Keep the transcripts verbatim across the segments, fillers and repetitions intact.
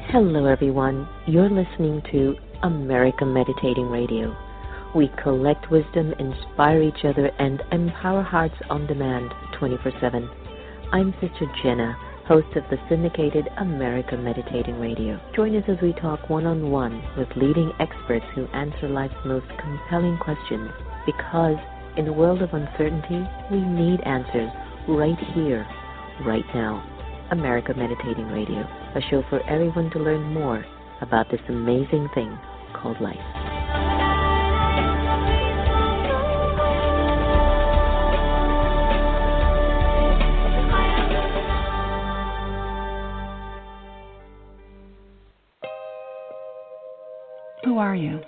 Hello, everyone. You're listening to America Meditating Radio. We collect wisdom, inspire each other, and empower hearts on demand twenty-four seven. I'm Sister Jenna, host of the syndicated America Meditating Radio. Join us as we talk one-on-one with leading experts who answer life's most compelling questions, because in a world of uncertainty, we need answers right here, right now. America Meditating Radio, a show for everyone to learn more about this amazing thing called life. Who are you?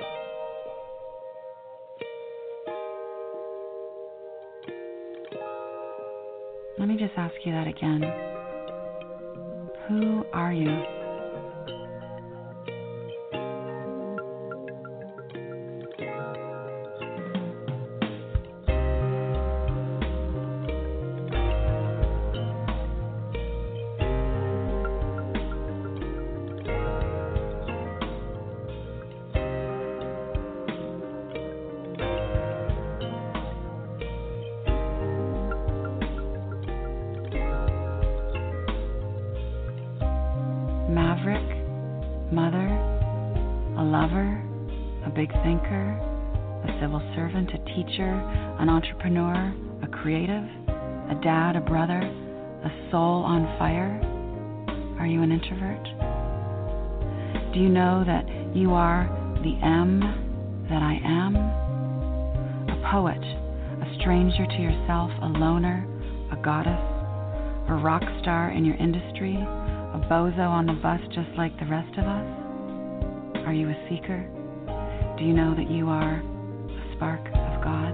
Let me just ask you that again. Who are you? Maverick, mother, a lover, a big thinker, a civil servant, a teacher, an entrepreneur, a creative, a dad, a brother, a soul on fire? Are you an introvert? Do you know that you are the M that I am? A poet, a stranger to yourself, a loner, a goddess, a rock star in your industry, a bozo on the bus just like the rest of us? Are you a seeker? Do you know that you are a spark of God?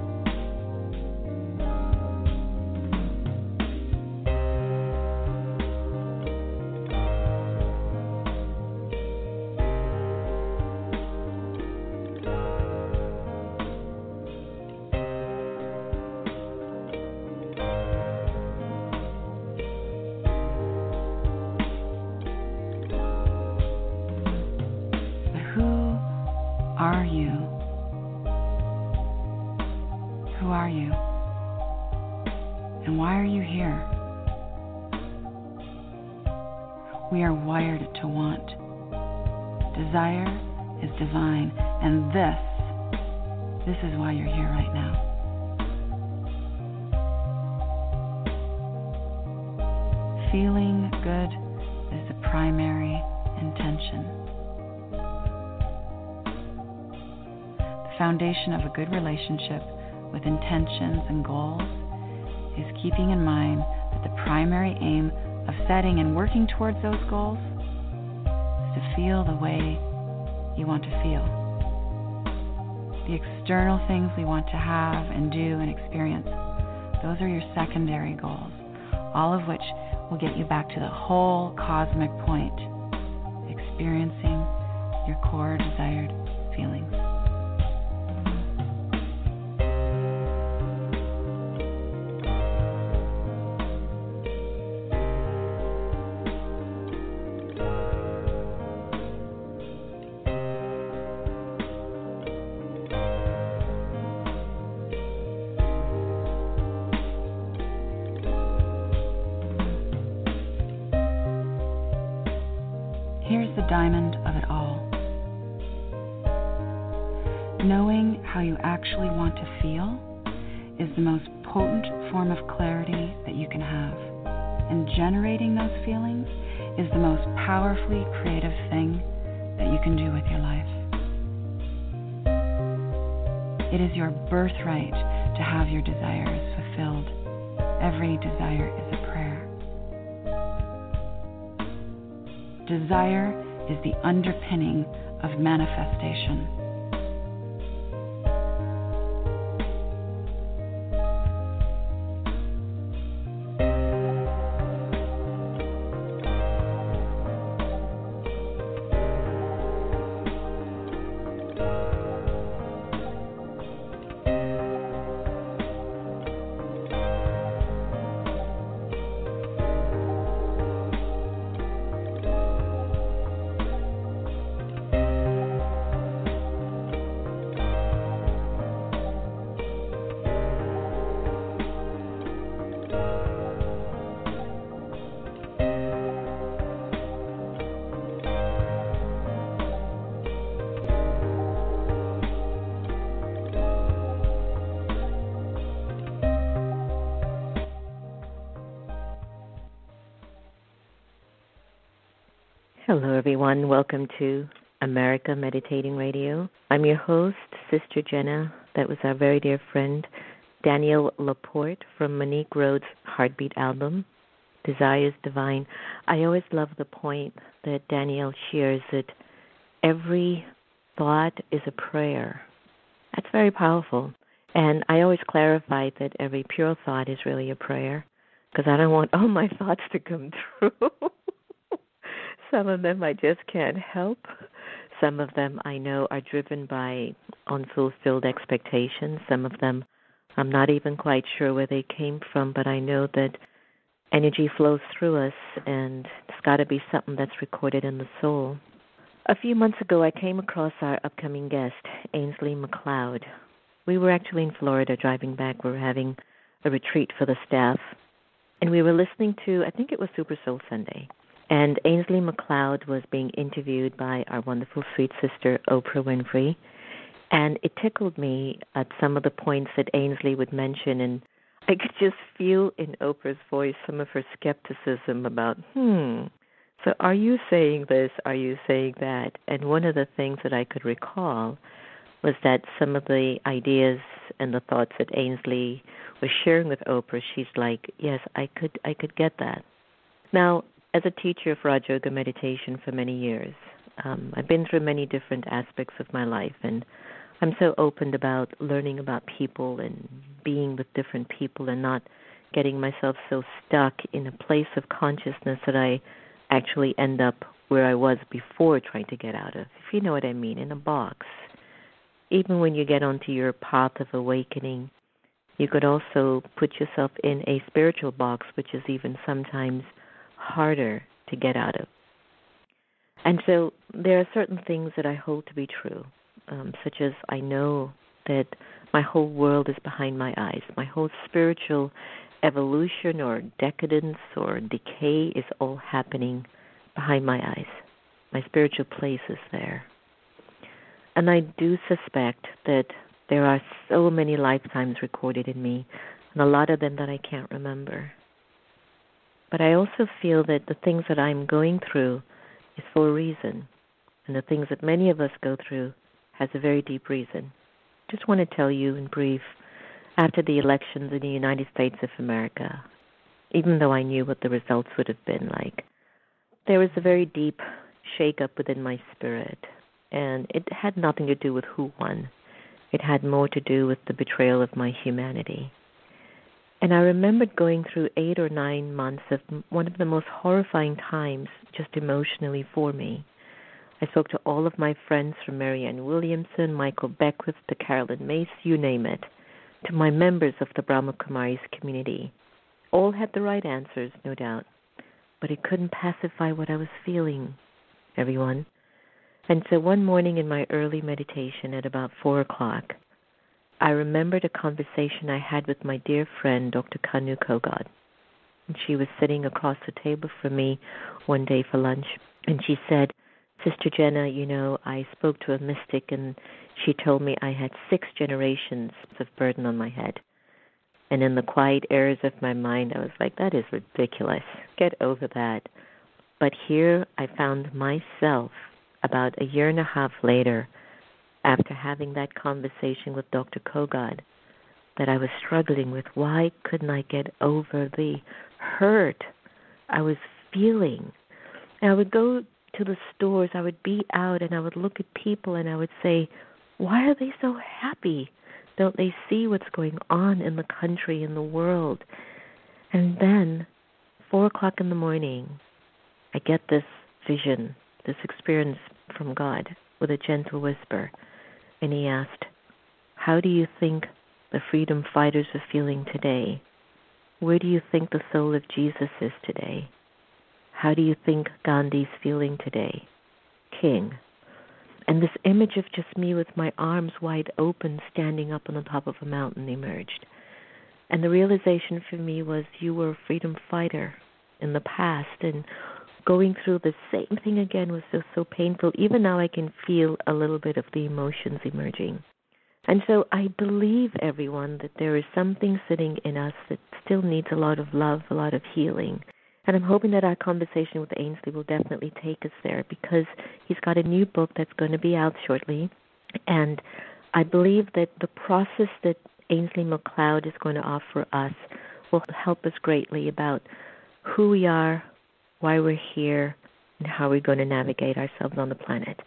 Are you? Who are you? And why are you here? We are wired to want. Desire is divine, and this, this is why you're here right now. Feeling good is the primary intention. Foundation of a good relationship with intentions and goals is keeping in mind that the primary aim of setting and working towards those goals is to feel the way you want to feel. The external things we want to have and do and experience, those are your secondary goals, all of which will get you back to the whole cosmic point, experiencing your core desired feelings. Here's the diamond of it all. Knowing how you actually want to feel is the most potent form of clarity that you can have. And generating those feelings is the most powerfully creative thing that you can do with your life. It is your birthright to have your desires fulfilled. Every desire is a prayer. Desire is the underpinning of manifestation. Hello, everyone. Welcome to America Meditating Radio. I'm your host, Sister Jenna. That was our very dear friend, Danielle Laporte from Monique Rhodes' Heartbeat album, Desires Divine. I always love the point that Danielle shares that every thought is a prayer. That's very powerful. And I always clarify that every pure thought is really a prayer, because I don't want all my thoughts to come true. Some of them I just can't help. Some of them I know are driven by unfulfilled expectations. Some of them I'm not even quite sure where they came from, but I know that energy flows through us, and it's got to be something that's recorded in the soul. A few months ago, I came across our upcoming guest, Ainsley McLeod. We were actually in Florida driving back. We were having a retreat for the staff, and we were listening to, I think it was Super Soul Sunday. And Ainsley McLeod was being interviewed by our wonderful sweet sister, Oprah Winfrey. And it tickled me at some of the points that Ainsley would mention. And I could just feel in Oprah's voice some of her skepticism about, hmm, so are you saying this? Are you saying that? And one of the things that I could recall was that some of the ideas and the thoughts that Ainsley was sharing with Oprah, she's like, yes, I could, I could get that. Now, as a teacher of Raja Yoga meditation for many years, um, I've been through many different aspects of my life, and I'm so open about learning about people and being with different people and not getting myself so stuck in a place of consciousness that I actually end up where I was before trying to get out of, if you know what I mean, in a box. Even when you get onto your path of awakening, you could also put yourself in a spiritual box, which is even sometimes harder to get out of. And so there are certain things that I hold to be true, um, such as I know that my whole world is behind my eyes. My whole spiritual evolution or decadence or decay is all happening behind my eyes. My spiritual place is there. And I do suspect that there are so many lifetimes recorded in me, and a lot of them that I can't remember. But I also feel that the things that I'm going through is for a reason, and the things that many of us go through has a very deep reason. Just want to tell you in brief, after the elections in the United States of America, even though I knew what the results would have been like, there was a very deep shake-up within my spirit, and it had nothing to do with who won. It had more to do with the betrayal of my humanity. And I remembered going through eight or nine months of one of the most horrifying times just emotionally for me. I spoke to all of my friends from Marianne Williamson, Michael Beckwith, to Carolyn Mace, you name it, to my members of the Brahma Kumaris community. All had the right answers, no doubt, but it couldn't pacify what I was feeling, everyone. And so one morning in my early meditation at about four o'clock, I remembered a conversation I had with my dear friend, Doctor Kanu Kogod. And she was sitting across the table from me one day for lunch, and she said, Sister Jenna, you know, I spoke to a mystic, and she told me I had six generations of burden on my head. And in the quiet areas of my mind, I was like, that is ridiculous. Get over that. But here I found myself about a year and a half later, after having that conversation with Doctor Kogod, that I was struggling with why couldn't I get over the hurt I was feeling. And I would go to the stores, I would be out, and I would look at people and I would say, why are they so happy? Don't they see what's going on in the country, in the world? And then, four o'clock in the morning, I get this vision, this experience from God with a gentle whisper. And he asked, how do you think the freedom fighters are feeling today? Where do you think the soul of Jesus is today? How do you think Gandhi's feeling today? King. And this image of just me with my arms wide open standing up on the top of a mountain emerged. And the realization for me was you were a freedom fighter in the past, and going through the same thing again was just so painful. Even now I can feel a little bit of the emotions emerging. And so I believe, everyone, that there is something sitting in us that still needs a lot of love, a lot of healing. And I'm hoping that our conversation with Ainsley will definitely take us there, because he's got a new book that's going to be out shortly. And I believe that the process that Ainsley McLeod is going to offer us will help us greatly about who we are, why we're here, and how we're going to navigate ourselves on the planet.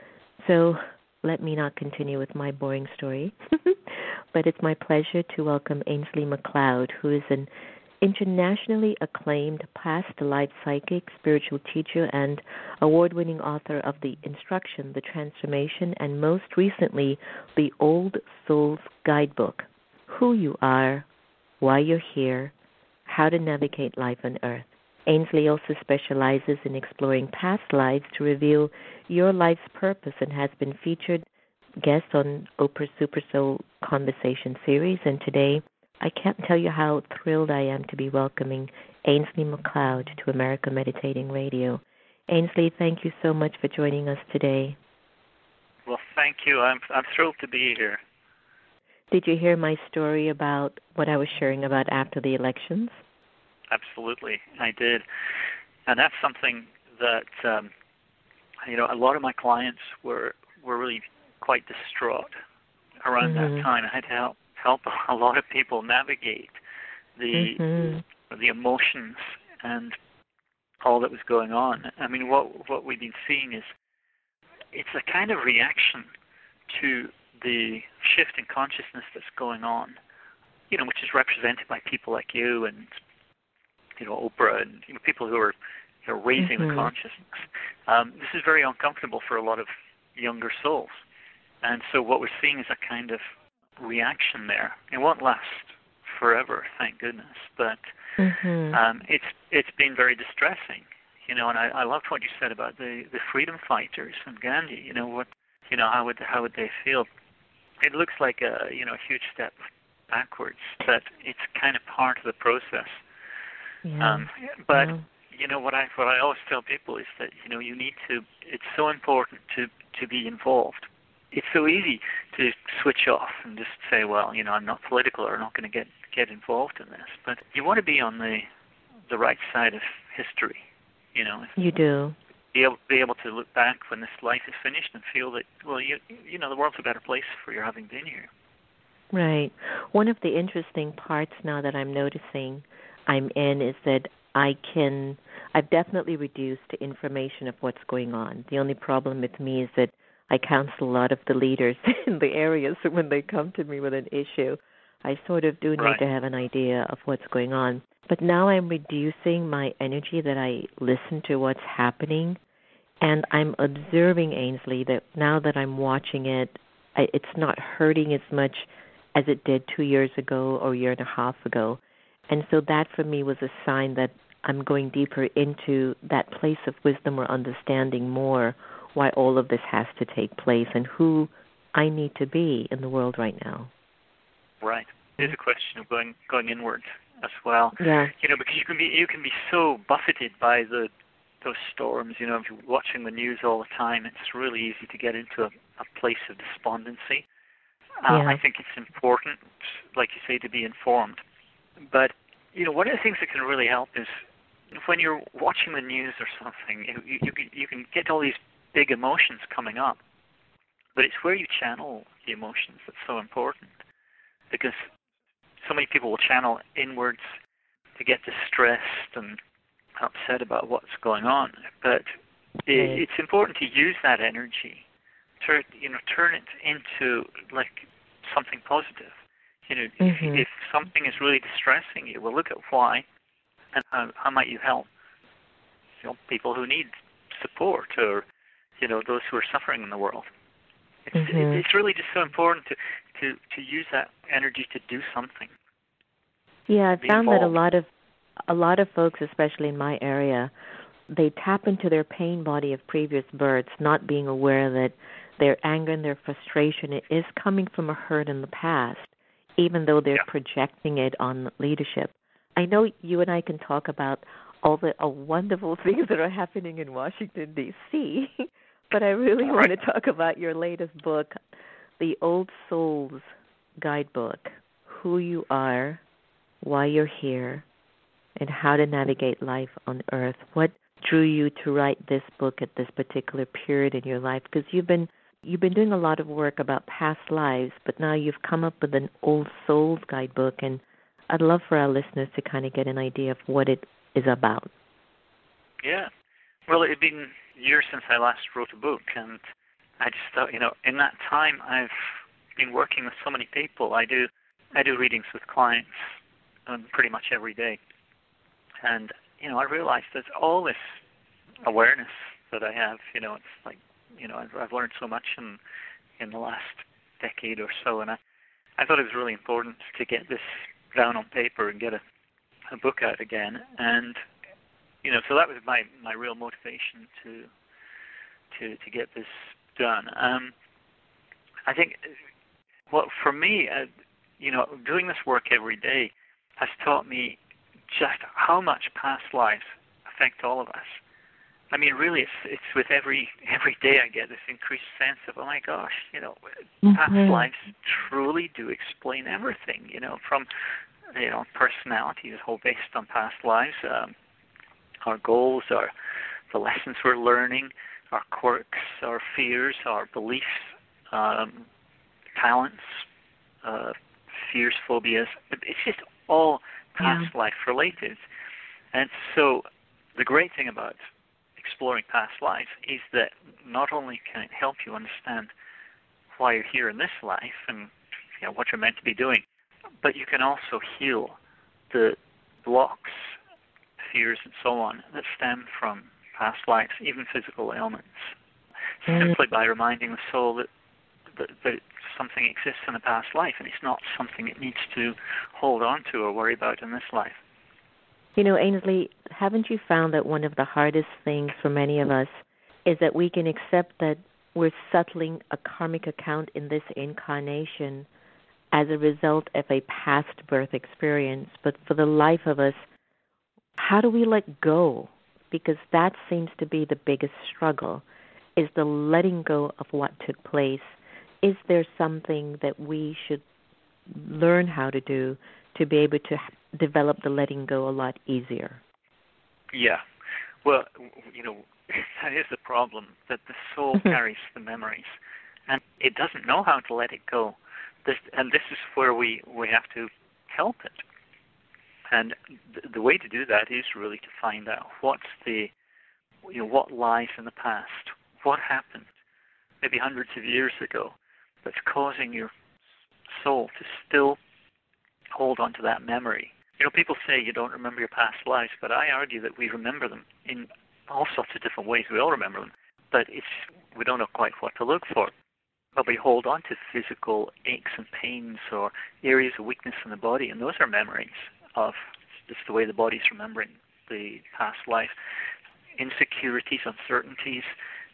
So let me not continue with my boring story, but it's my pleasure to welcome Ainsley McLeod, who is an internationally acclaimed past life psychic, spiritual teacher, and award-winning author of The Instruction, The Transformation, and most recently, The Old Souls Guidebook, Who You Are, Why You're Here, How to Navigate Life on Earth. Ainsley also specializes in exploring past lives to reveal your life's purpose and has been featured guest on Oprah Super Soul Conversation Series. And today, I can't tell you how thrilled I am to be welcoming Ainsley McLeod to America Meditating Radio. Ainsley, thank you so much for joining us today. Well, thank you. I'm I'm thrilled to be here. Did you hear my story about what I was sharing about after the elections? Absolutely, I did. And that's something that, um, you know, a lot of my clients were, were really quite distraught around mm-hmm. that time. I had to help, help a lot of people navigate the mm-hmm. the emotions and all that was going on. I mean, what what we've been seeing is it's a kind of reaction to the shift in consciousness that's going on, you know, which is represented by people like you and, you know, Oprah and you know, people who are you know, raising mm-hmm. the consciousness. Um, this is very uncomfortable for a lot of younger souls. And so what we're seeing is a kind of reaction there. It won't last forever, thank goodness, but mm-hmm. um, it's it's been very distressing, you know. And I, I loved what you said about the, the freedom fighters and Gandhi. You know what, you know how would how would they feel? It looks like a you know a huge step backwards, but it's kind of part of the process. Yeah. Um, but yeah. you know what I what I always tell people is that you know you need to. It's so important to to be involved. It's so easy to switch off and just say, well, you know, I'm not political or I'm not going to get get involved in this. But you want to be on the the right side of history, you know. You do. Be able be able to look back when this life is finished and feel that, well, you you know, the world's a better place for your having been here. Right. One of the interesting parts now that I'm noticing I'm in is that I can, I've definitely reduced the information of what's going on. The only problem with me is that I counsel a lot of the leaders in the area, so when they come to me with an issue, I sort of do need right. to have an idea of what's going on. But now I'm reducing my energy that I listen to what's happening, and I'm observing, Ainsley, that now that I'm watching it, I, it's not hurting as much as it did two years ago or a year and a half ago. And so that for me was a sign that I'm going deeper into that place of wisdom or understanding more why all of this has to take place and who I need to be in the world right now. Right. There's a question of going going inward as well. Yeah. You know, because you can be you can be so buffeted by the those storms. You know, if you're watching the news all the time, it's really easy to get into a, a place of despondency. Uh, yeah. I think it's important, like you say, to be informed. But you know, one of the things that can really help is when you're watching the news or something, you you can, you can get all these big emotions coming up, but it's where you channel the emotions that's so important, because so many people will channel inwards to get distressed and upset about what's going on, but it, it's important to use that energy to, you know, turn it into like something positive. You know, mm-hmm. if, if something is really distressing you, well, look at why, and how, how might you help? You know, people who need support, or you know, those who are suffering in the world. It's, mm-hmm. it's really just so important to, to, to use that energy to do something. Yeah, I've found involved. that a lot of a lot of folks, especially in my area, they tap into their pain body of previous births, not being aware that their anger and their frustration is coming from a hurt in the past, even though they're yeah. projecting it on leadership. I know you and I can talk about all the uh, wonderful things that are happening in Washington, D C, but I really all want right. to talk about your latest book, The Old Souls Guidebook, Who You Are, Why You're Here, and how to navigate life on Earth. What drew you to write this book at this particular period in your life? Because you've been you've been doing a lot of work about past lives, but now you've come up with an Old Souls guidebook, and I'd love for our listeners to kind of get an idea of what it is about. Yeah. Well, it had been years since I last wrote a book, and I just thought, you know, in that time I've been working with so many people. I do I do readings with clients um, pretty much every day. And, you know, I realized there's all this awareness that I have. You know, it's like, you know, I've, I've learned so much in in the last decade or so, and I, I thought it was really important to get this down on paper and get a, a book out again. And, you know, so that was my, my real motivation to to to get this done. Um, I think, well, for me, uh, you know, doing this work every day has taught me just how much past lives affect all of us. I mean, really, it's it's with every every day I get this increased sense of, oh my gosh, you know, mm-hmm. past lives truly do explain everything. You know, from you know personality is all based on past lives. Um, our goals, our the lessons we're learning, our quirks, our fears, our beliefs, um, talents, uh, fears, phobias. It's just all past yeah. life related. And so the great thing about exploring past lives is that not only can it help you understand why you're here in this life and you know what you're meant to be doing, but you can also heal the blocks, fears, and so on that stem from past lives, even physical ailments, mm. simply by reminding the soul that, that, that something exists in a past life and it's not something it needs to hold on to or worry about in this life. You know, Ainsley, haven't you found that one of the hardest things for many of us is that we can accept that we're settling a karmic account in this incarnation as a result of a past birth experience, but for the life of us, how do we let go? Because that seems to be the biggest struggle, is the letting go of what took place. Is there something that we should learn how to do to be able to develop the letting go a lot easier? Yeah. Well, you know, that is the problem, that the soul carries the memories, and it doesn't know how to let it go. This, and this is where we, we have to help it. And th- the way to do that is really to find out what's the, you know, what lies in the past, what happened maybe hundreds of years ago that's causing your soul to still hold on to that memory. You know, people say you don't remember your past lives, but I argue that we remember them in all sorts of different ways. We all remember them, but it's we don't know quite what to look for. But we hold on to physical aches and pains or areas of weakness in the body, and those are memories of just the way the body's remembering the past life. Insecurities, uncertainties,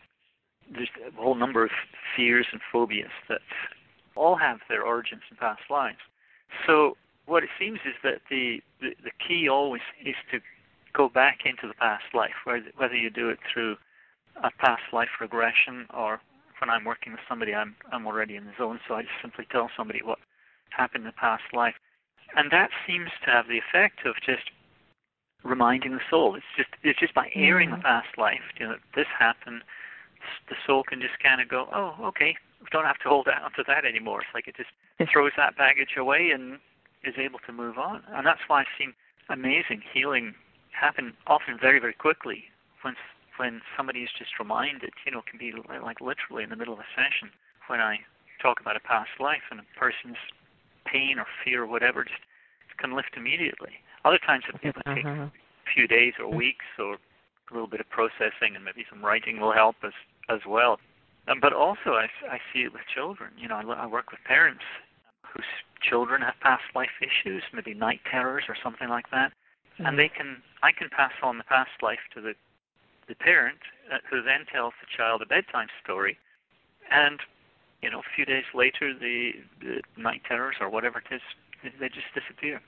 there's a whole number of fears and phobias that all have their origins in past lives. So what it seems is that the, the, the key always is to go back into the past life, whether, whether you do it through a past life regression or when I'm working with somebody, I'm I'm already in the zone, so I just simply tell somebody what happened in the past life. And that seems to have the effect of just reminding the soul. It's just it's just by airing mm-hmm. the past life, you know, this happened, the soul can just kind of go, oh, okay, we don't have to hold on to that anymore. It's like it just throws that baggage away and is able to move on. And that's why I've seen amazing healing happen often very, very quickly when when somebody is just reminded. You know, it can be like literally in the middle of a session when I talk about a past life and a person's pain or fear or whatever just can lift immediately. Other times it will take a few days or weeks, or a little bit of processing and maybe some writing will help as as well. Um, but also I, I see it with children. You know, I, I work with parents whose children have past life issues, maybe night terrors or something like that, mm-hmm. and they can I can pass on the past life to the the parent, uh, who then tells the child a bedtime story, and you know, a few days later, the, the night terrors or whatever it is, they just disappear.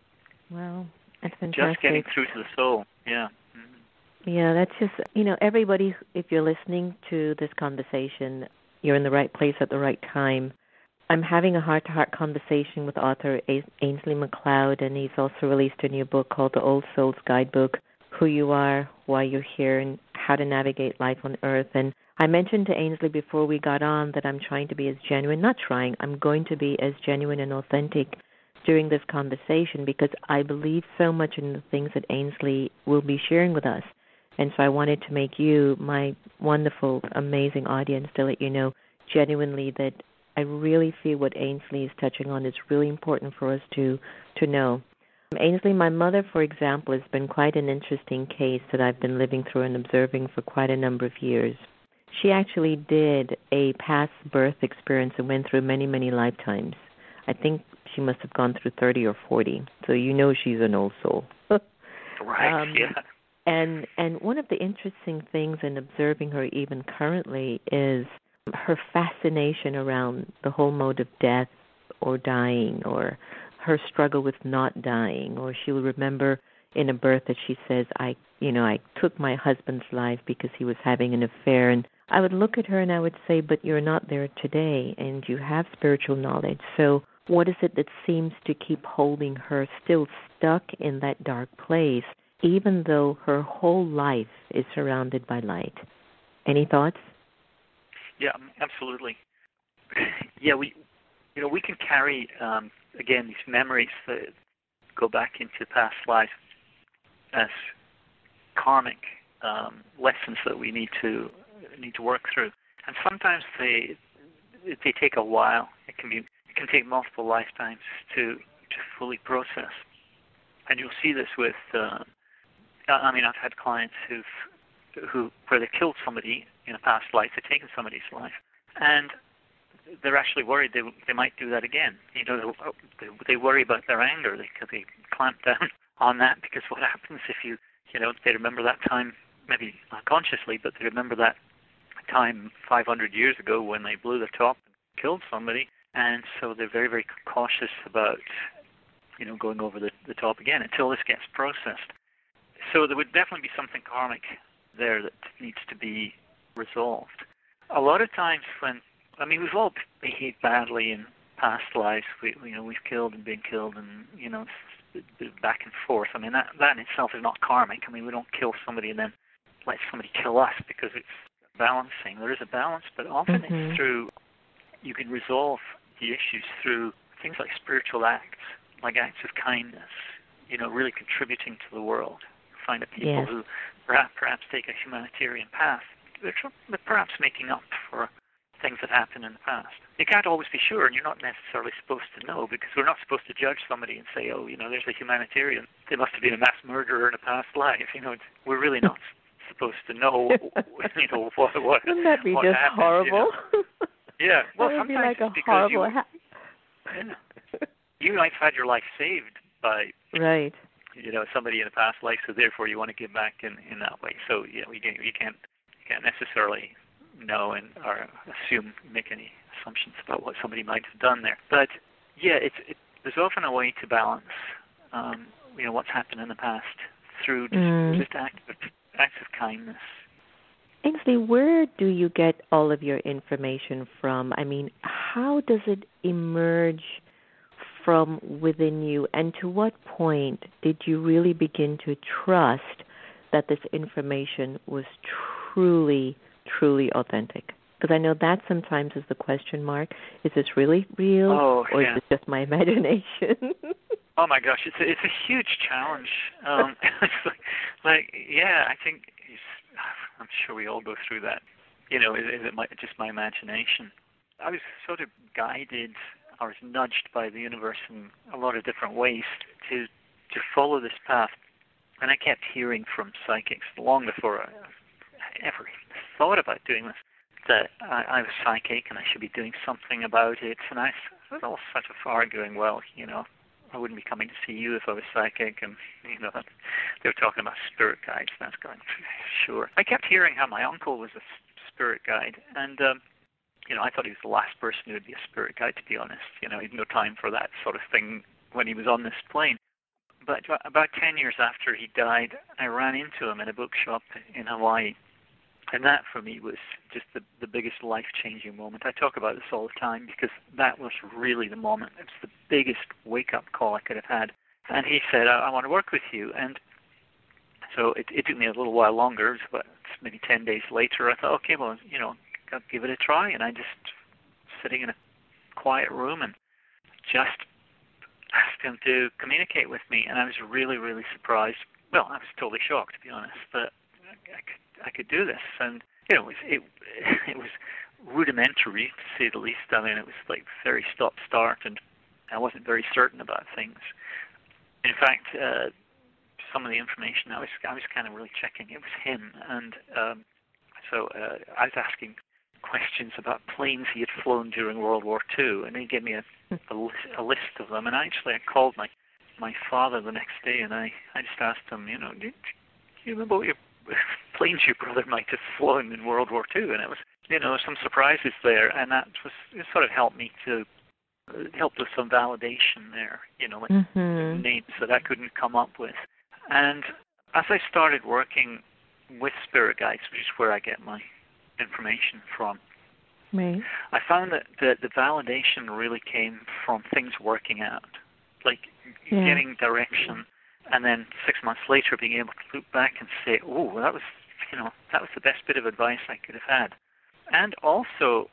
Wow, that's fantastic. Just getting through to the soul, yeah. Mm-hmm. Yeah, that's just, you know, everybody, if you're listening to this conversation, you're in the right place at the right time. I'm having a heart-to-heart conversation with author Ainsley MacLeod, and he's also released a new book called The Old Soul's Guidebook, Who You Are, Why You're Here, and How to Navigate Life on Earth. And I mentioned to Ainsley before we got on that I'm trying to be as genuine, not trying, I'm going to be as genuine and authentic during this conversation because I believe so much in the things that Ainsley will be sharing with us. And so I wanted to make you, my wonderful, amazing audience, to let you know genuinely that I really feel what Ainsley is touching on is really important for us to, to know. Ainsley, my mother, for example, has been quite an interesting case that I've been living through and observing for quite a number of years. She actually did a past birth experience and went through many, many lifetimes. I think she must have gone through thirty or forty, so you know she's an old soul. Right, um, yeah. And, and one of the interesting things in observing her even currently is her fascination around the whole mode of death or dying, or her struggle with not dying, or she'll remember in a birth that she says, I, you know, I took my husband's life because he was having an affair. And I would look at her and I would say, but you're not there today and you have spiritual knowledge. So what is it that seems to keep holding her still stuck in that dark place, even though her whole life is surrounded by light? Any thoughts? Yeah, absolutely. Yeah, we, you know, we can carry, um, again, these memories that go back into past lives as karmic um, lessons that we need to need to work through, and sometimes they they take a while. It can be it can take multiple lifetimes to to fully process, and you'll see this with. Uh, I mean, I've had clients who've who where they killed somebody in a past life, they've taken somebody's life, and they're actually worried they they might do that again. You know, they, they worry about their anger because they, they clamp down on that, because what happens if you, you know, they remember that time, maybe unconsciously, but they remember that time five hundred years ago when they blew the top and killed somebody, and so they're very, very cautious about, you know, going over the, the top again until this gets processed. So there would definitely be something karmic there that needs to be resolved. A lot of times when, I mean, we've all behaved badly in past lives. We, you know, we've killed and been killed, and you know, back and forth. I mean, that that in itself is not karmic. I mean, we don't kill somebody and then let somebody kill us because it's balancing. There is a balance, but often mm-hmm. it's through. You can resolve the issues through things like spiritual acts, like acts of kindness. You know, really contributing to the world. Find that people yes. who perhaps, perhaps take a humanitarian path, they're perhaps making up for things that happened in the past. You can't always be sure, and you're not necessarily supposed to know, because we're not supposed to judge somebody and say, oh, you know, there's a humanitarian. They must have been a mass murderer in a past life. You know, it's, we're really not supposed to know, you know, what what Wouldn't that be what just happened, horrible? You know? Yeah, well, that would sometimes be like a because horrible you, ha- yeah, you might have had your life saved by right. you know, somebody in a past life, so therefore you want to give back in, in that way. So you know, you can't you can't you can't necessarily know and or assume make any assumptions about what somebody might have done there. But yeah, it's it, there's often a way to balance, um, you know, what's happened in the past through just, mm. just acts of acts of kindness. Ainsley, where do you get all of your information from? I mean, how does it emerge from within you, and to what point did you really begin to trust that this information was truly, truly authentic? Because I know that sometimes is the question mark. Is this really real, oh, or yeah. is it just my imagination? Oh my gosh, it's a, it's a huge challenge. Um, it's like, like, yeah, I think it's, I'm sure we all go through that. You know, is, is it my, just my imagination? I was sort of guided. I was nudged by the universe in a lot of different ways to to follow this path. And I kept hearing from psychics long before I ever thought about doing this, that I, I was psychic and I should be doing something about it. And I was all such a far going, well, you know, I wouldn't be coming to see you if I was psychic. And, you know, they were talking about spirit guides. And I was going, sure. I kept hearing how my uncle was a spirit guide. And, um, you know, I thought he was the last person who would be a spirit guide, to be honest. You know, he had no time for that sort of thing when he was on this plane. But about ten years after he died, I ran into him in a bookshop in Hawaii. And that for me was just the, the biggest life-changing moment. I talk about this all the time because that was really the moment. It was the biggest wake-up call I could have had. And he said, I, I want to work with you. And so it, it took me a little while longer. It was about maybe ten days later. I thought, okay, well, you know, I'll give it a try. And I just sitting in a quiet room and just asked him to communicate with me. And I was really, really surprised. Well, I was totally shocked, to be honest, but I could I could do this, and you know, it was it, it was rudimentary to say the least. I mean, it was like very stop-start, and I wasn't very certain about things. In fact, uh, some of the information I was I was kind of really checking. It was him, and um, so uh, I was asking questions about planes he had flown during World War Two, and he gave me a a list, a list of them. And actually, I called my my father the next day, and I I just asked him, you know, do, do you remember what your planes your brother might have flown in World War Two? And it was, you know, some surprises there, and that was it sort of helped me to uh, help with some validation there, you know, with mm-hmm. names that I couldn't come up with. And as I started working with spirit guides, which is where I get my information from, right. I found that the, the validation really came from things working out, like yeah. getting direction. And then six months later, being able to look back and say, "Oh, that was, you know, that was the best bit of advice I could have had." And also,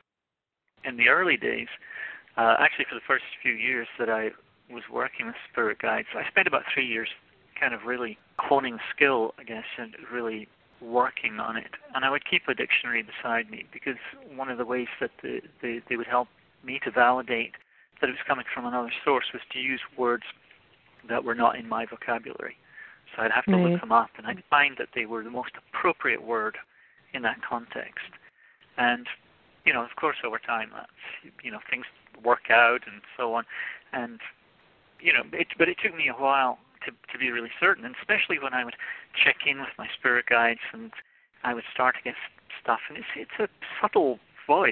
in the early days, uh, actually for the first few years that I was working with spirit guides, I spent about three years, kind of really honing the skill, I guess, and really working on it. And I would keep a dictionary beside me because one of the ways that the, the, they would help me to validate that it was coming from another source was to use words that were not in my vocabulary. So I'd have to right. look them up, and I'd find that they were the most appropriate word in that context. And, you know, of course, over time, that's, you know, things work out and so on. And, you know, it, but it took me a while to, to be really certain, and especially when I would check in with my spirit guides and I would start to get stuff, and it's, it's a subtle voice.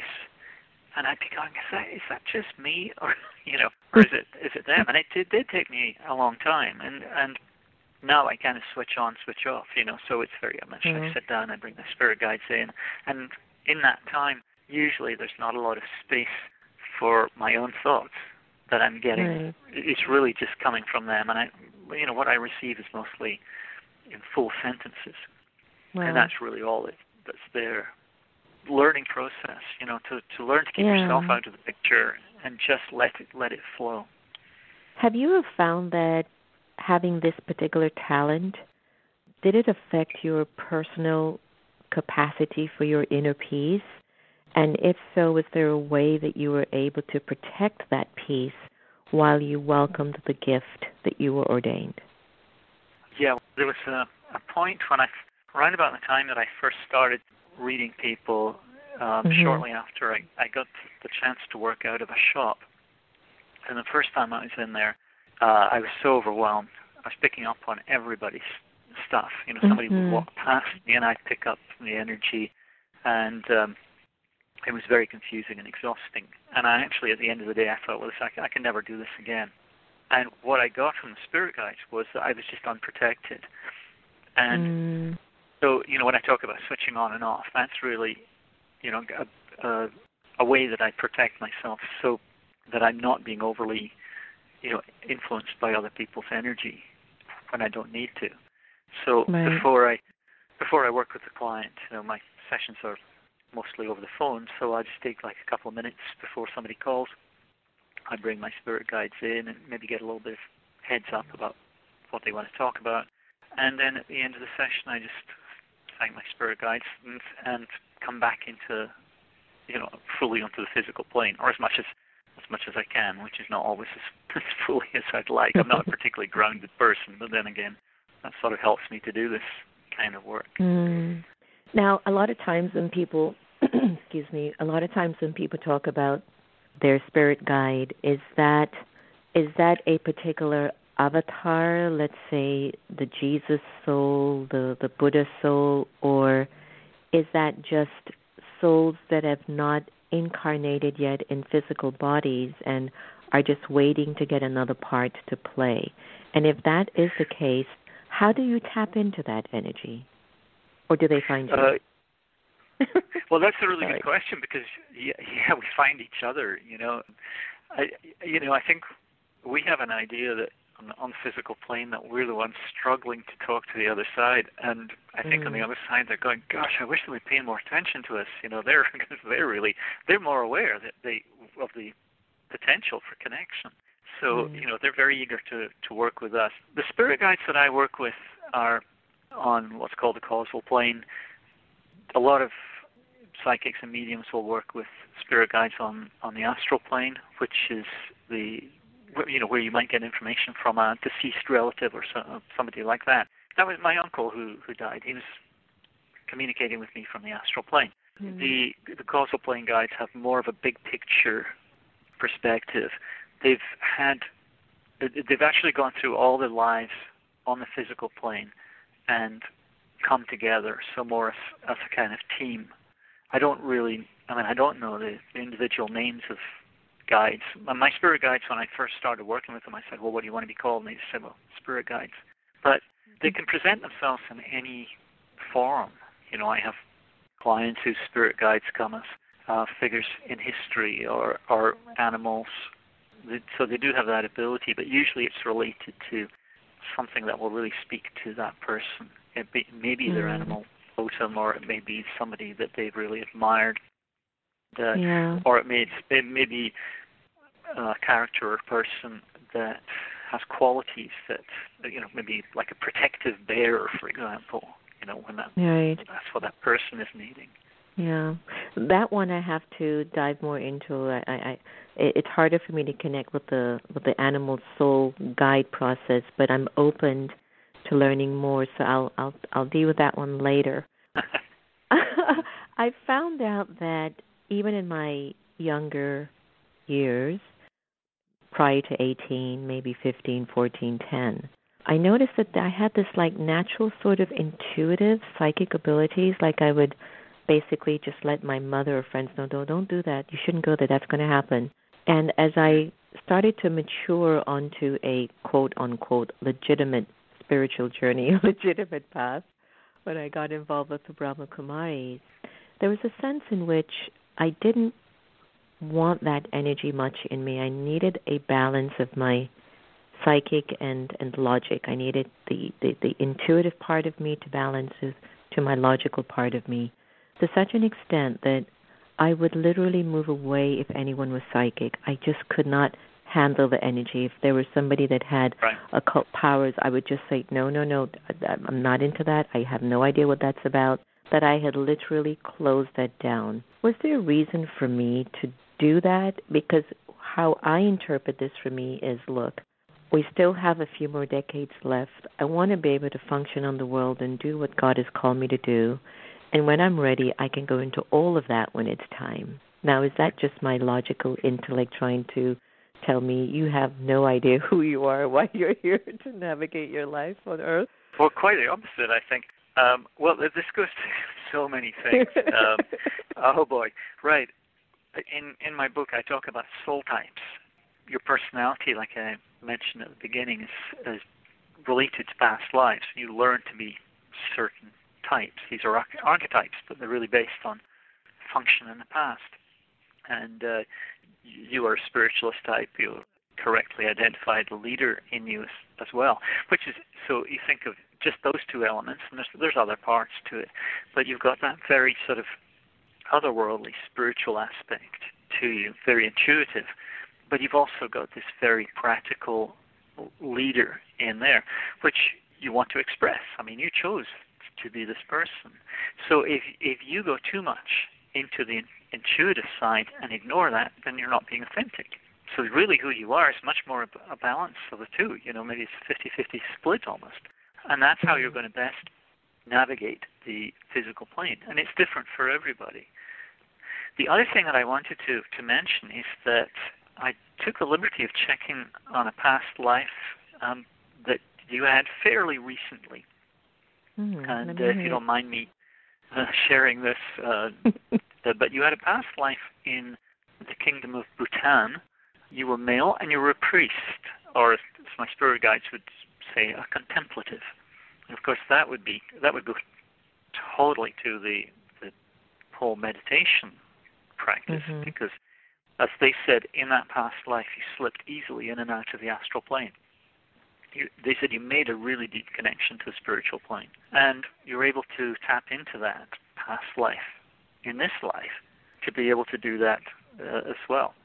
And I'd be going, is that, is that just me, or you know, or is it is it them? And it did, did take me a long time, and and now I kind of switch on, switch off, you know. So it's very much mm-hmm. I sit down, I bring the spirit guides in, and in that time, usually there's not a lot of space for my own thoughts that I'm getting. Right. It's really just coming from them, and I, you know, what I receive is mostly in full sentences, wow. and that's really all it, that's there. Learning process, you know, to, to learn to keep yeah. yourself out of the picture and just let it let it flow. Have you found that having this particular talent, did it affect your personal capacity for your inner peace? And if so, was there a way that you were able to protect that peace while you welcomed the gift that you were ordained? Yeah, there was a, a point when I, right about the time that I first started reading people, um, mm-hmm. shortly after I, I got the chance to work out of a shop. And the first time I was in there, uh, I was so overwhelmed. I was picking up on everybody's stuff. You know, somebody mm-hmm. would walk past me and I'd pick up the energy. And um, it was very confusing and exhausting. And I actually, at the end of the day, I thought, well, this, I, I can never do this again. And what I got from the spirit guides was that I was just unprotected. And mm. so, you know, when I talk about switching on and off, that's really, you know, a, a, a way that I protect myself so that I'm not being overly, you know, influenced by other people's energy when I don't need to. So right. before I before I work with the client, you know, my sessions are mostly over the phone, so I just take like a couple of minutes before somebody calls. I bring my spirit guides in and maybe get a little bit of heads up about what they want to talk about. And then at the end of the session, I just thank my spirit guides and, and come back into, you know, fully onto the physical plane, or as much as as much as I can, which is not always as, as fully as I'd like. I'm not a particularly grounded person, but then again, that sort of helps me to do this kind of work. Mm. Now, a lot of times when people, excuse me, a lot of times when people talk about their spirit guide, is that is that a particular avatar, let's say the Jesus soul, the, the Buddha soul, or is that just souls that have not incarnated yet in physical bodies and are just waiting to get another part to play? And if that is the case, how do you tap into that energy? Or do they find you? Uh, Well, that's a really Sorry. good question because yeah, yeah, we find each other. You know, I you know I think we have an idea that on the, on the physical plane that we're the ones struggling to talk to the other side, and I think mm. on the other side they're going, "Gosh, I wish they would pay more attention to us." You know, they're they're really they're more aware that they of the potential for connection. So mm. you know, they're very eager to to work with us. The spirit guides that I work with are on what's called the causal plane. A lot of psychics and mediums will work with spirit guides on, on the astral plane, which is the you know where you might get information from a deceased relative or so, somebody like that. That was my uncle who who died. He was communicating with me from the astral plane. Mm-hmm. The the causal plane guides have more of a big picture perspective. They've had they've actually gone through all their lives on the physical plane and come together, so more as, as a kind of team. I don't really, I mean, I don't know the, the individual names of guides. My spirit guides, when I first started working with them, I said, well, what do you want to be called? And they said, well, spirit guides. But they can present themselves in any form. You know, I have clients whose spirit guides come as uh, figures in history or, or animals. So they do have that ability, but usually it's related to something that will really speak to that person. It be, maybe mm. their animal totem, or it may be somebody that they've really admired, that, yeah. or it may, it may be a character or person that has qualities that, you know, maybe like a protective bear, for example, you know, when that, right. that's what that person is needing. Yeah, that one I have to dive more into. I, I, it's harder for me to connect with the with the animal soul guide process, but I'm open to learning more. So I'll I'll I'll deal with that one later. I found out that even in my younger years, prior to eighteen, maybe fifteen, fourteen, ten, I noticed that I had this like natural sort of intuitive psychic abilities, like I would basically just let my mother or friends know, don't, don't do that. You shouldn't go there. That's going to happen. And as I started to mature onto a quote-unquote legitimate spiritual journey, legitimate path, when I got involved with the Brahma Kumaris, there was a sense in which I didn't want that energy much in me. I needed a balance of my psychic and, and logic. I needed the, the, the intuitive part of me to balance with, to my logical part of me, to such an extent that I would literally move away if anyone was psychic. I just could not handle the energy. If there was somebody that had right. occult powers, I would just say, no, no, no, I'm not into that. I have no idea what that's about. That I had literally closed that down. Was there a reason for me to do that? Because how I interpret this for me is, look, we still have a few more decades left. I want to be able to function on the world and do what God has called me to do. And when I'm ready, I can go into all of that when it's time. Now, is that just my logical intellect trying to tell me you have no idea who you are, why you're here to navigate your life on Earth? Well, quite the opposite, I think. Um, well, this goes to so many things. Um, oh, boy. Right. In in my book, I talk about soul types. Your personality, like I mentioned at the beginning, is, is related to past lives. You learn to be certain types. These are arch- archetypes, but they're really based on function in the past. And uh, you are a spiritualist type. You correctly identified the leader in you as, as well, which is, so you think of just those two elements, and there's, there's other parts to it, but you've got that very sort of otherworldly spiritual aspect to you, very intuitive, but you've also got this very practical leader in there, which you want to express. I mean, you chose to be this person. So if if you go too much into the intuitive side and ignore that, then you're not being authentic. So really who you are is much more a balance of the two. You know, maybe it's a fifty-fifty split almost. And that's how you're going to best navigate the physical plane. And it's different for everybody. The other thing that I wanted to, to mention is that I took the liberty of checking on a past life um, that you had fairly recently. Mm, and uh, if you don't mind me uh, sharing this, uh, uh, but you had a past life in the kingdom of Bhutan. You were male and you were a priest, or as my spirit guides would say, a contemplative. And of course, that would be that would go totally to the the whole meditation practice, mm-hmm. because, as they said, in that past life, you slipped easily in and out of the astral plane. You, they said you made a really deep connection to the spiritual plane, and you're able to tap into that past life in this life to be able to do that uh, as well.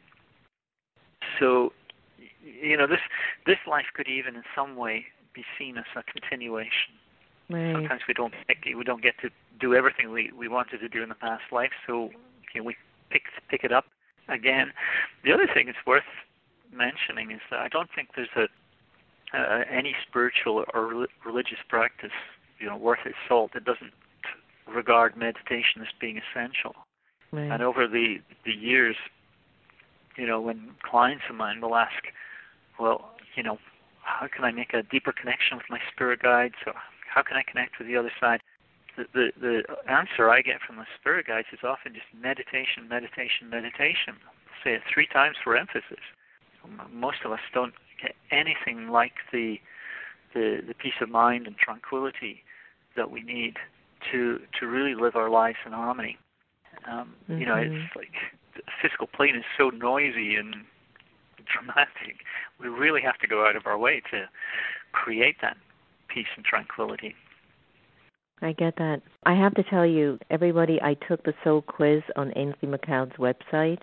So, you know, this this life could even in some way be seen as a continuation. Right. Sometimes we don't we don't get to do everything we, we wanted to do in the past life, so you know, we pick pick it up again. The other thing it's worth mentioning is that I don't think there's a uh, any spiritual or religious practice, you know, worth its salt that doesn't regard meditation as being essential. Right. And over the the years, you know, when clients of mine will ask, well, you know, how can I make a deeper connection with my spirit guides, or how can I connect with the other side? The, the, the answer I get from the spirit guides is often just meditation, meditation, meditation. Say it three times for emphasis. Most of us don't get anything like the, the the peace of mind and tranquility that we need to to really live our lives in harmony. Um, mm-hmm. You know, it's like the physical plane is so noisy and dramatic. We really have to go out of our way to create that peace and tranquility. I get that. I have to tell you, everybody, I took the Soul Quiz on Ainsley McLeod's website,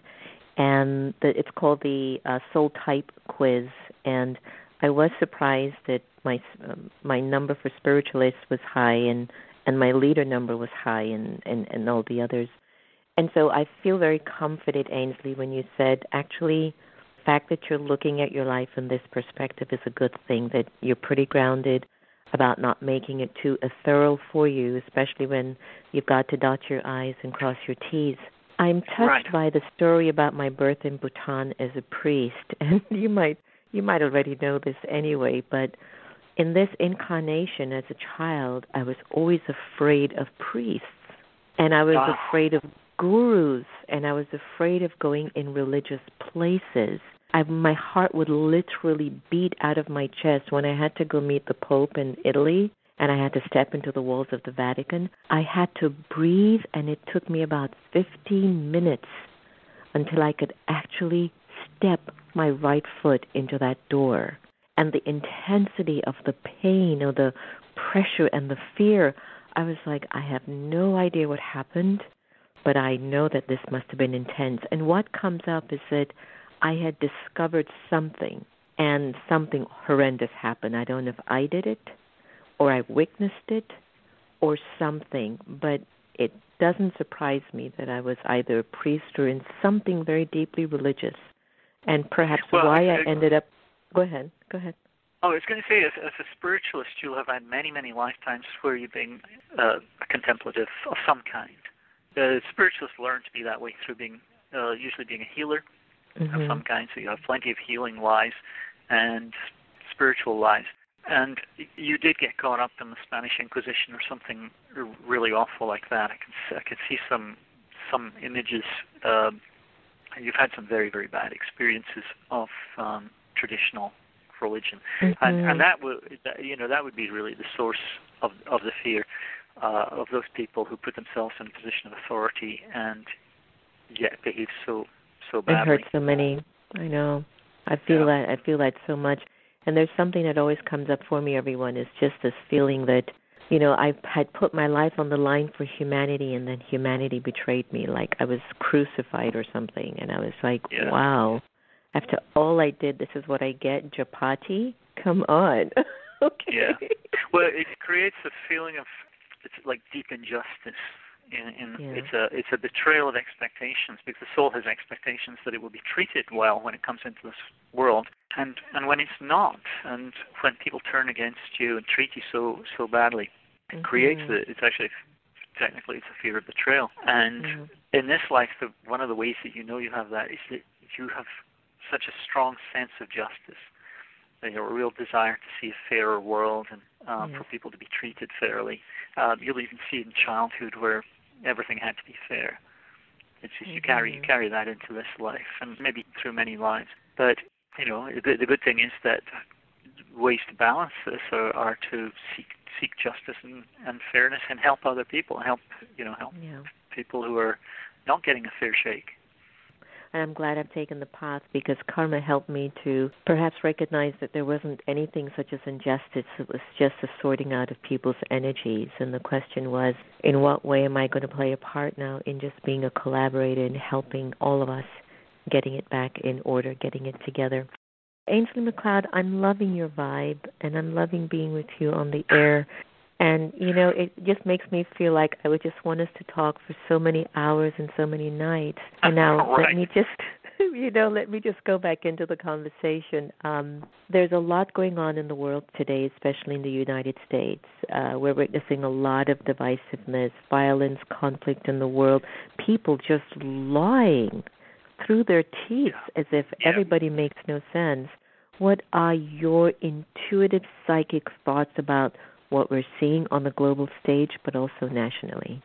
and the, it's called the uh, Soul Type Quiz, and I was surprised that my um, my number for spiritualists was high, and, and my leader number was high, and, and, and all the others. And so I feel very comforted, Ainsley, when you said, actually, the fact that you're looking at your life in this perspective is a good thing, that you're pretty grounded about not making it too ethereal for you, especially when you've got to dot your I's and cross your T's. I'm touched right. by the story about my birth in Bhutan as a priest, and you might you might already know this anyway, but in this incarnation as a child, I was always afraid of priests, and I was wow. afraid of gurus, and I was afraid of going in religious places. I, my heart would literally beat out of my chest when I had to go meet the Pope in Italy, and I had to step into the walls of the Vatican. I had to breathe, and it took me about fifteen minutes until I could actually step my right foot into that door. And the intensity of the pain or the pressure and the fear, I was like, I have no idea what happened, but I know that this must have been intense. And what comes up is that I had discovered something, and something horrendous happened. I don't know if I did it, or I witnessed it, or something, but it doesn't surprise me that I was either a priest or in something very deeply religious. And perhaps well, why I, I ended up... Go ahead, go ahead. Oh, I was going to say, as, as a spiritualist, you'll have had many, many lifetimes where you've been uh, a contemplative of some kind. The spiritualists learn to be that way through being, uh, usually being a healer mm-hmm. of some kind, so you have plenty of healing lives and spiritual lives. And you did get caught up in the Spanish Inquisition or something really awful like that. I can I can see some some images. Uh, you've had some very, very bad experiences of um, traditional religion, mm-hmm. and and that would you know that would be really the source of of the fear uh, of those people who put themselves in a position of authority and yet behave so so badly. It hurts so many. I know. I feel yeah. that. I feel that so much. And there's something that always comes up for me, everyone, is just this feeling that, you know, I had put my life on the line for humanity, and then humanity betrayed me, like I was crucified or something. And I was like, yeah. wow, after all I did, this is what I get, Japati? Come on. Okay. Yeah. Well, it creates a feeling of, it's like deep injustice. In, in, yeah. It's a it's a betrayal of expectations, because the soul has expectations that it will be treated well when it comes into this world, and and when it's not, and when people turn against you and treat you so so badly, it mm-hmm. creates the it's actually technically it's a fear of betrayal. And mm-hmm. in this life, the, one of the ways that you know you have that is that you have such a strong sense of justice, that you have a real desire to see a fairer world and um, yeah. for people to be treated fairly. Uh, you'll even see it in childhood where everything had to be fair. It's just mm-hmm. you carry you carry that into this life, and maybe through many lives. But you know, the, the good thing is that ways to balance this are, are to seek seek justice and, and fairness, and help other people, help you know help yeah. people who are not getting a fair shake. And I'm glad I've taken the path, because karma helped me to perhaps recognize that there wasn't anything such as injustice. It was just a sorting out of people's energies. And the question was, in what way am I going to play a part now in just being a collaborator and helping all of us getting it back in order, getting it together. Ainsley McLeod, I'm loving your vibe, and I'm loving being with you on the air. And, you know, it just makes me feel like I would just want us to talk for so many hours and so many nights. And now right. let me just, you know, let me just go back into the conversation. Um, there's a lot going on in the world today, especially in the United States. Uh, we're witnessing a lot of divisiveness, violence, conflict in the world, people just lying through their teeth yeah. as if yeah. everybody makes no sense. What are your intuitive psychic thoughts about what we're seeing on the global stage, but also nationally?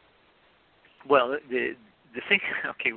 Well, the the thing, okay,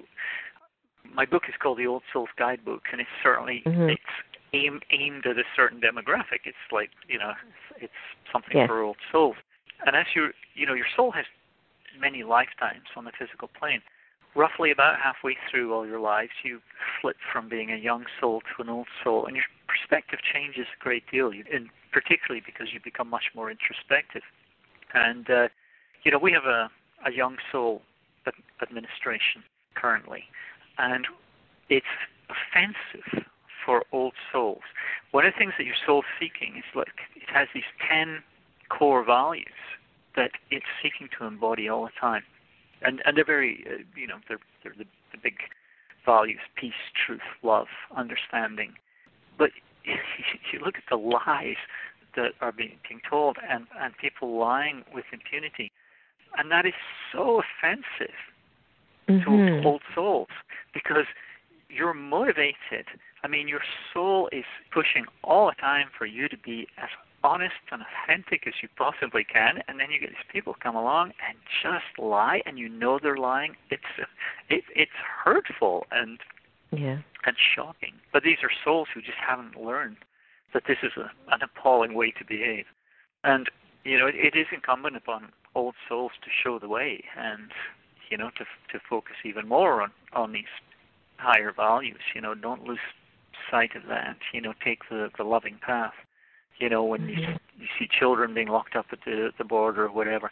my book is called The Old Souls Guidebook, and it's certainly mm-hmm. it's aim, aimed at a certain demographic. It's like, you know, it's, it's something yes. for old souls. And as you you know, your soul has many lifetimes on the physical plane. Roughly about halfway through all your lives, you flip from being a young soul to an old soul, and your perspective changes a great deal, you, and particularly because you become much more introspective. And, uh, you know, we have a, a young soul ad- administration currently, and it's offensive for old souls. One of the things that your soul's seeking is, like, it has these ten core values that it's seeking to embody all the time. And and they're very, uh, you know, they're they're the, the big values: peace, truth, love, understanding. But you look at the lies that are being, being told, and, and people lying with impunity, and that is so offensive mm-hmm. to old souls, because you're motivated. I mean, your soul is pushing all the time for you to be as honest and authentic as you possibly can, and then you get these people come along and just lie, and you know they're lying. It's it, it's hurtful and yeah. and shocking. But these are souls who just haven't learned that this is a, an appalling way to behave. And, you know, it, it is incumbent upon old souls to show the way, and, you know, to to focus even more on, on these higher values. You know, don't lose sight of that. You know, take the, the loving path. You know, when you, you see children being locked up at the, the border or whatever.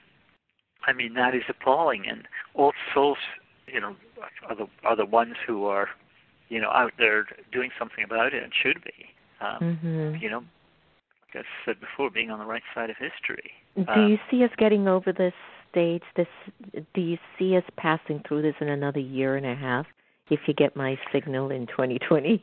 I mean, that is appalling. And old souls, you know, are the are the ones who are, you know, out there doing something about it, and should be. Um, mm-hmm. You know, like I said before, being on the right side of history. Do um, you see us getting over this stage? This? Do you see us passing through this in another year and a half, if you get my signal in twenty twenty?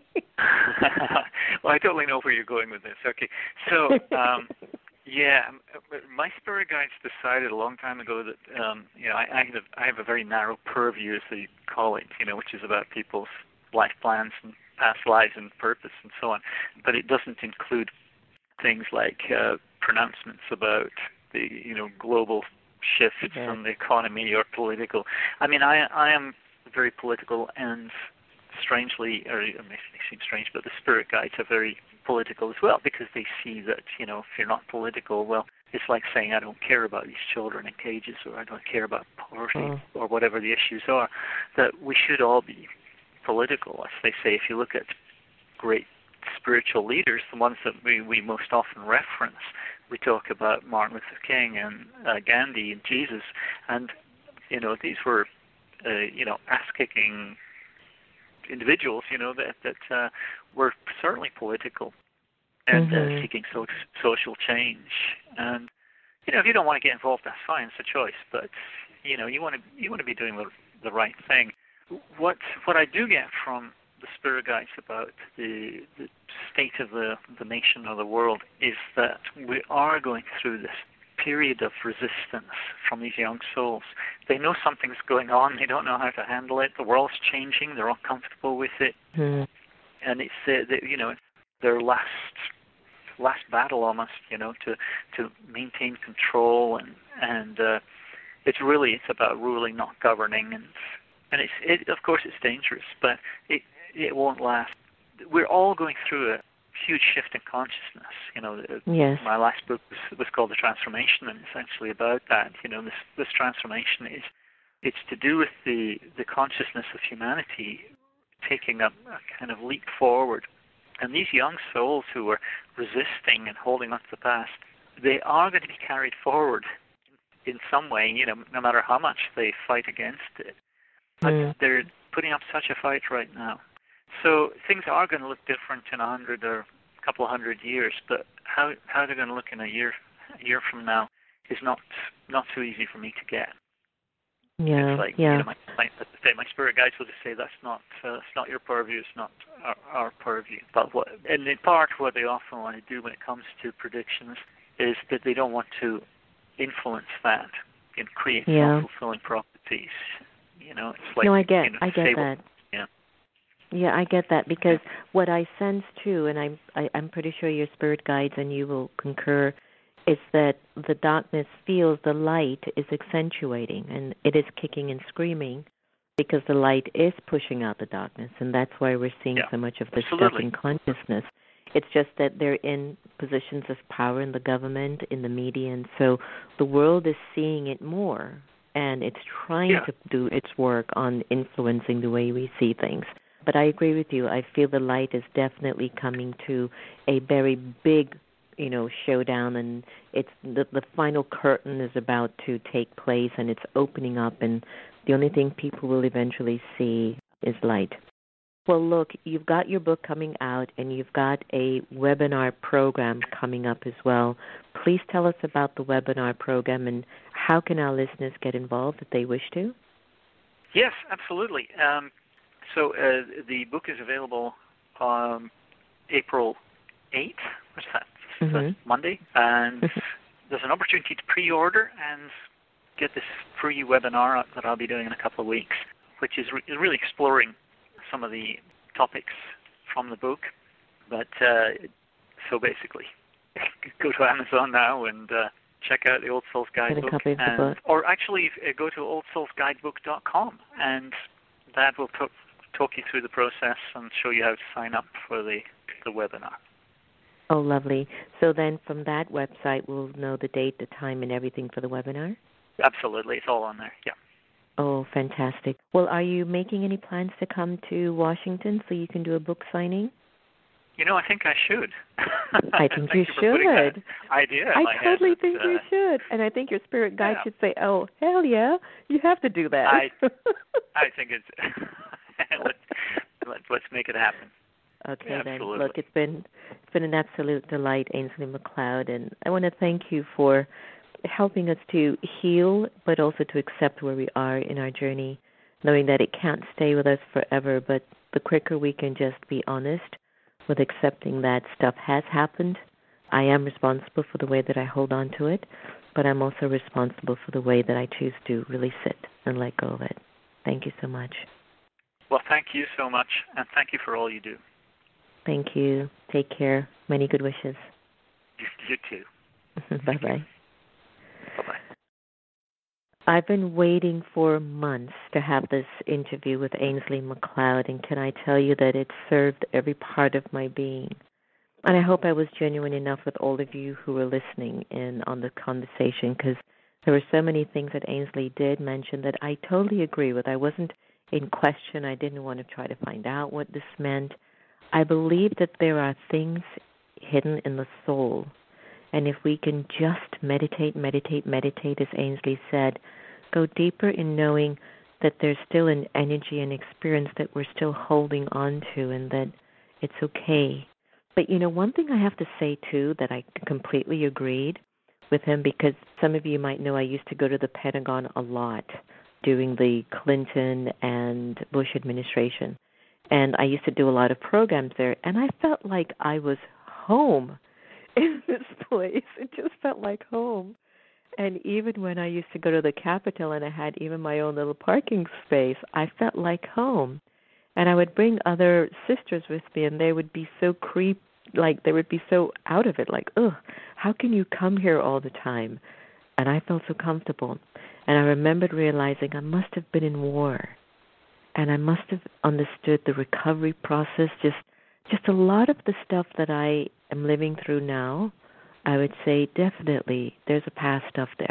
Well, I totally know where you're going with this. Okay, so um, yeah, my spirit guides decided a long time ago that um, you know I, I have I have a very narrow purview, as they call it, you know, which is about people's life plans and past lives and purpose and so on. But it doesn't include things like uh, pronouncements about the you know global shifts yeah. from the economy or political. I mean, I I am very political, and strangely, or it may seem strange, but the spirit guides are very political as well, because they see that, you know, if you're not political, well, it's like saying I don't care about these children in cages, or I don't care about poverty, mm. or whatever the issues are, that we should all be political. As they say, if you look at great spiritual leaders, the ones that we, we most often reference, we talk about Martin Luther King and uh, Gandhi and Jesus, and, you know, these were, uh, you know, ass-kicking individuals, you know, that that uh, were certainly political and mm-hmm. uh, seeking so- social change. And you know, if you don't want to get involved, that's fine; it's a choice. But you know, you want to you want to be doing the the right thing. What what I do get from the spirit guides about the the state of the the nation or the world is that we are going through this period of resistance from these young souls. They know something's going on. They don't know how to handle it. The world's changing. They're uncomfortable with it, mm. and it's uh, the, you know their last last battle almost. You know to to maintain control, and and uh, it's really it's about ruling, not governing, and and it's it, of course it's dangerous, but it it won't last. We're all going through a huge shift in consciousness. You know, yes. My last book was, was called The Transformation, and it's actually about that. You know, this this transformation is It's to do with the, the consciousness of humanity taking a, a kind of leap forward. And these young souls who are resisting and holding on to the past, they are going to be carried forward in some way, you know, no matter how much they fight against it. But mm. they're putting up such a fight right now. So things are going to look different in a hundred or a couple of hundred years, but how how they're going to look in a year a year from now is not not so easy for me to get. Yeah, it's like, yeah. You know, my, my, my spirit guides will just say that's not uh, it's not your purview, it's not our, our purview. But what, and in part, what they often want to do when it comes to predictions is that they don't want to influence that and create yeah. self-fulfilling prophecies. You know, it's like no, I get, you know, I get say, that. Yeah, yeah, I get that because what I sense too, and I'm I, I'm pretty sure your spirit guides and you will concur, is that the darkness feels the light is accentuating and it is kicking and screaming because the light is pushing out the darkness, and that's why we're seeing yeah, so much of this absolutely. stuff in consciousness. It's just that they're in positions of power in the government, in the media, and so the world is seeing it more, and it's trying yeah. to do its work on influencing the way we see things. But I agree with you. I feel the light is definitely coming to a very big, you know, showdown, and it's the, the final curtain is about to take place, and it's opening up, and the only thing people will eventually see is light. Well, look, you've got your book coming out, and you've got a webinar program coming up as well. Please tell us about the webinar program, and how can our listeners get involved if they wish to? Yes, absolutely. Um, so uh, the book is available um, April eighth. What's that? Mm-hmm. That's Monday. And there's an opportunity to pre-order and get this free webinar that I'll be doing in a couple of weeks, which is re- really exploring some of the topics from the book. But uh, so basically, go to Amazon now and uh, check out the Old Souls Guidebook. Get a copy of the and, book. Or actually, uh, go to old souls guidebook dot com, and that will talk, talk you through the process and show you how to sign up for the, the webinar. Oh, lovely. So then from that website, we'll know the date, the time, and everything for the webinar? Absolutely. It's all on there, yeah. Oh, fantastic. Well, are you making any plans to come to Washington so you can do a book signing? You know, I think I should. I think you, you should. Idea I totally head, think but, uh, you should. And I think your spirit guide yeah. should say, oh, hell yeah, you have to do that. I I think it's, let's, let's, let's make it happen. Okay, yeah, then. absolutely. Look, it's been, it's been an absolute delight, Ainsley McLeod, and I want to thank you for helping us to heal, but also to accept where we are in our journey, knowing that it can't stay with us forever, but the quicker we can just be honest with accepting that stuff has happened. I am responsible for the way that I hold on to it, but I'm also responsible for the way that I choose to release it and let go of it. Thank you so much. Well, thank you so much, and thank you for all you do. Thank you. Take care. Many good wishes. You, you too. Bye-bye. Bye-bye. I've been waiting for months to have this interview with Ainsley McLeod, and can I tell you that it served every part of my being. And I hope I was genuine enough with all of you who were listening in on the conversation, because there were so many things that Ainsley did mention that I totally agree with. I wasn't in question. I didn't want to try to find out what this meant. I believe that there are things hidden in the soul. And if we can just meditate, meditate, meditate, as Ainsley said, go deeper in knowing that there's still an energy and experience that we're still holding on to, and that it's okay. But, you know, one thing I have to say, too, that I completely agreed with him, because some of you might know I used to go to the Pentagon a lot during the Clinton and Bush administration. And I used to do a lot of programs there, and I felt like I was home in this place. It just felt like home. And even when I used to go to the Capitol and I had even my own little parking space, I felt like home. And I would bring other sisters with me, and they would be so creep, like they would be so out of it, like, ugh, how can you come here all the time? And I felt so comfortable. And I remembered realizing I must have been in war. And I must have understood the recovery process, just just a lot of the stuff that I am living through now. I would say definitely there's a past stuff there.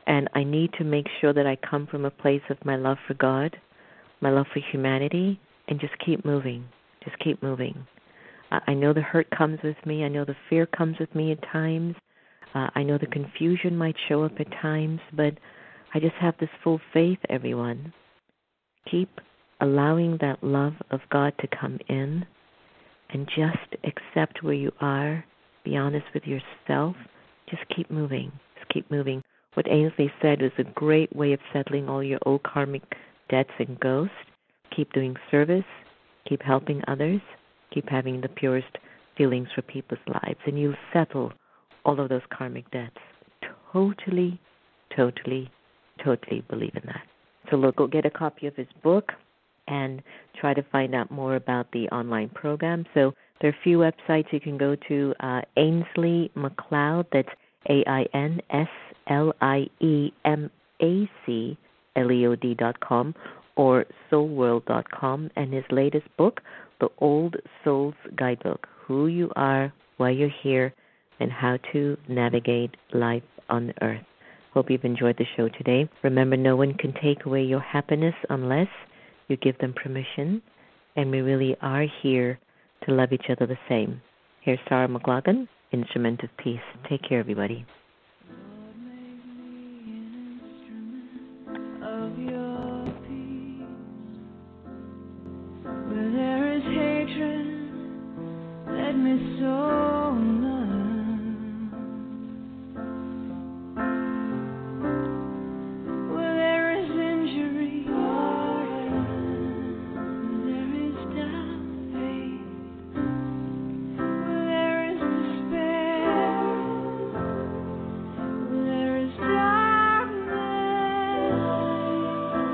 And I need to make sure that I come from a place of my love for God, my love for humanity, and just keep moving. Just keep moving. Uh, I know the hurt comes with me. I know the fear comes with me at times. Uh, I know the confusion might show up at times, but I just have this full faith, everyone. Keep allowing that love of God to come in and just accept where you are. Be honest with yourself. Just keep moving. Just keep moving. What Ainsley said was a great way of settling all your old karmic debts and ghosts. Keep doing service. Keep helping others. Keep having the purest feelings for people's lives. And you'll settle all of those karmic debts. Totally, totally, totally believe in that. So look, go get a copy of his book and try to find out more about the online program. So there are a few websites you can go to. Uh, Ainsley MacLeod, that's A I N S L I E M A C L E O D dot com, or soul world dot com, and his latest book, The Old Souls Guidebook, Who You Are, Why You're Here, and How to Navigate Life on Earth. Hope you've enjoyed the show today. Remember, no one can take away your happiness unless you give them permission, and we really are here to love each other the same. Here's Sarah McLaughlin, Instrument of Peace. Take care, everybody. Where there is hatred, let me sow love. Where there is injury, where there is doubt, faith. Where there is despair, where there is darkness.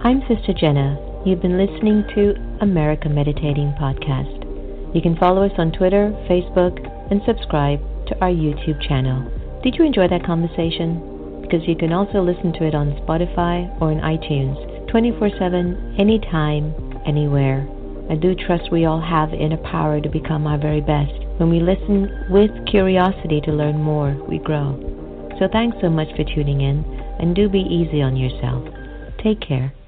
I'm Sister Jenna. You've been listening to America Meditating Podcast. You can follow us on Twitter, Facebook, and subscribe to our YouTube channel. Did you enjoy that conversation? Because you can also listen to it on Spotify or in iTunes, twenty-four seven, anytime, anywhere. I do trust we all have the inner power to become our very best. When we listen with curiosity to learn more, we grow. So thanks so much for tuning in, and do be easy on yourself. Take care.